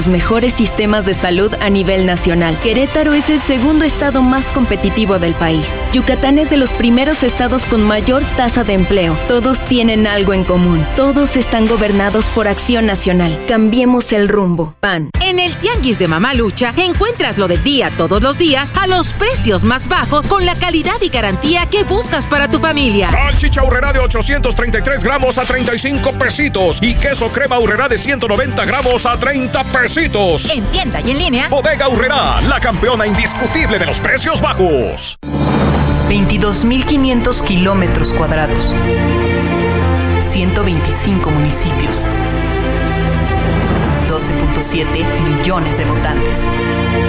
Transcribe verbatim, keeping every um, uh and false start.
Los mejores sistemas de salud a nivel nacional. Querétaro es el segundo estado más competitivo del país. Yucatán es de los primeros estados con mayor tasa de empleo. Todos tienen algo en común. Todos están gobernados por Acción Nacional. Cambiemos el rumbo. P A N. En el Tianguis de Mamalucha encuentras lo del día todos los días a los precios más bajos con la calidad y garantía que buscas para tu familia. Salchicha Aurrerá de ochocientos treinta y tres gramos a treinta y cinco pesitos y queso crema Aurrerá de ciento noventa gramos a treinta pesitos. En tienda y en línea. Bodega Aurrerá, la campeona indiscutible de los precios bajos. veintidós mil quinientos kilómetros cuadrados. ciento veinticinco municipios. doce punto siete millones de votantes.